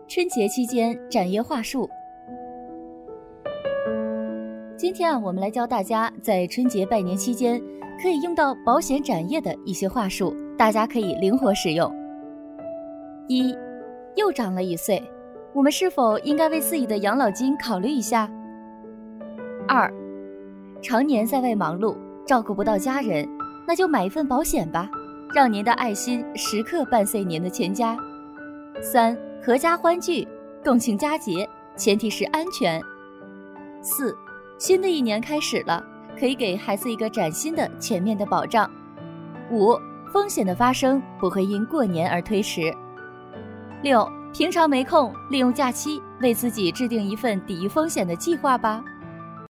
春节期间展业话术。今天我们来教大家在春节拜年期间可以用到保险展业的一些话术，大家可以灵活使用。一，又长了1岁，我们是否应该为自己的养老金考虑一下？二，常年在外忙碌，照顾不到家人，那就买一份保险吧，让您的爱心时刻伴随您的全家。三，阖家欢聚，共庆佳节，前提是安全。四，新的一年开始了，可以给孩子一个崭新的全面的保障。五，风险的发生不会因过年而推迟。六，平常没空，利用假期为自己制定一份抵御风险的计划吧。